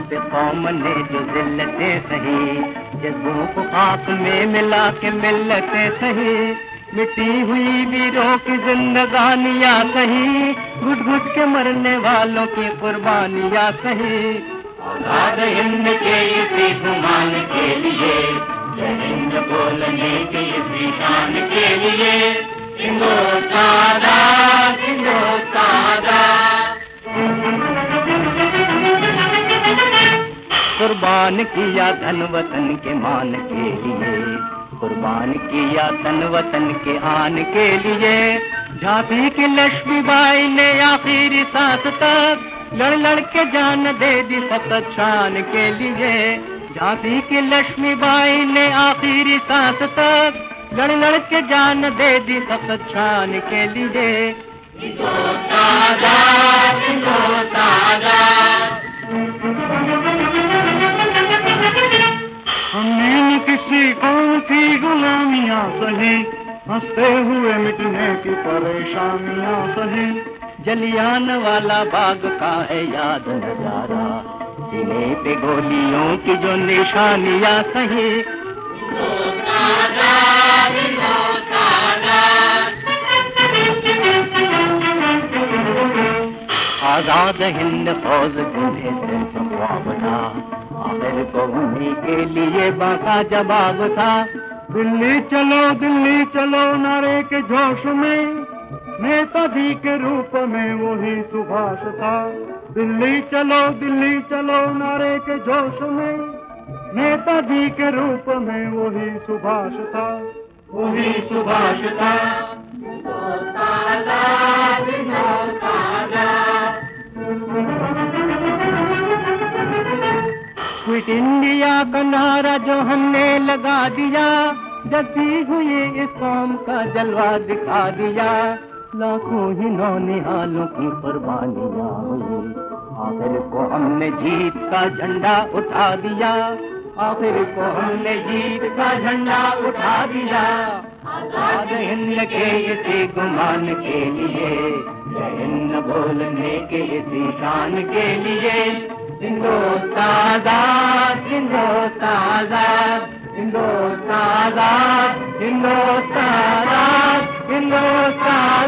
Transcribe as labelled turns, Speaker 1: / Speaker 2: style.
Speaker 1: पे कौम ने जो जिल्लतें सही, जज्बों को खाक में मिला के मिलते सही, मिटी हुई वीरों की जिंदगानियां सही, घुट घुट के मरने वालों की कुर्बानियां सही। आजाद हिंद के इसी गुमान के लिए, जय हिंद बोलने के इसी शान के लिए, हिंदुस्तान हिंदुस्तान। कुर्बान किया धन वतन के मान के लिए, कुर्बान किया धन वतन के आन के लिए, झांसी की लक्ष्मीबाई ने आखिरी सांस तक लड़ लड़ के जान दे दी फकत शान के लिए। झांसी की लक्ष्मीबाई ने आखिरी सांस तक लड़ लड़ के जान दे दी फकत शान के लिए।
Speaker 2: हमने न किसी कौम की गुलामियां सही, हंसते हुए मिटने की परेशानियां सही।
Speaker 1: जलियांवाला बाग का है याद नजारा, सीने पे गोलियों की जो निशानियां सही। आजाद हिंद फौज जिन्हें सिर्फ ख्वाब था, आखिर को उन्हीं के लिए बाका जवाब था।
Speaker 2: दिल्ली चलो नारे के जोश में, नेताजी के रूप में वही सुभाष था। दिल्ली चलो नारे के जोश में, नेताजी के रूप में वही सुभाष था, वही सुभाष था।
Speaker 1: क्विट इंडिया का नारा जो हमने लगा दिया, जलती हुई इस कौम का जलवा दिखा दिया। लाखों ही नौनिहालों की कुर्बानियां हुई, आखिर को हमने जीत का झंडा उठा दिया, आखिर को हमने जीत का झंडा उठा दिया। आजाद हिंद के इसी गुमान के लिए, जय हिंद बोलने के इसी शान के लिए, हिंदुस्तान हिंदुस्तान हिंदुस्तान हिंदुस्तान हिंदुस्तान।